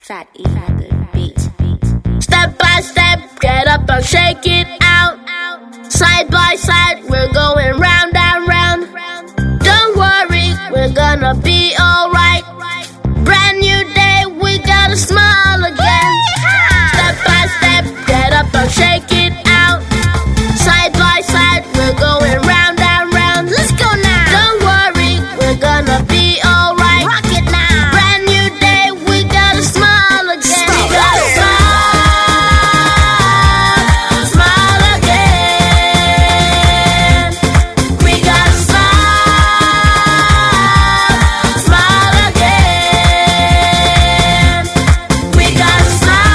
Fat E, the beat. Step by step, get up and shake it out. Side by side, we're going round and round. Don't worry, we're gonna be alright. Brand new day, we gotta smile again. Step by step, get up and shake it out. Side by side, we're going round and round. Let's go now. Don't worry, we're gonna be alright. Rock it now. Brand new day, we gotta smile again. We gotta smile, smile again. We gotta smile, smile again. We gotta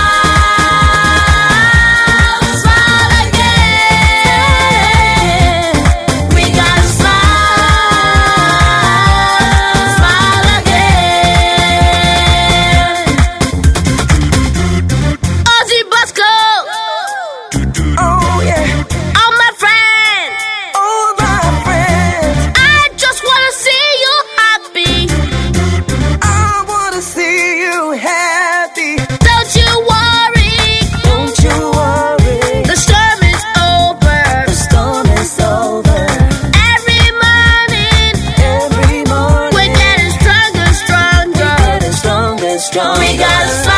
smile, smile again. We gotta smile, smile again. Ozzy Bosco, Oh yeah, all my friends, all my friends. I just wanna see you happy. I wanna see you happy. Don't you worry, Don't you worry, the storm is over. the storm is over. Every morning, Every morning we're getting stronger, stronger. getting stronger, stronger. We gotta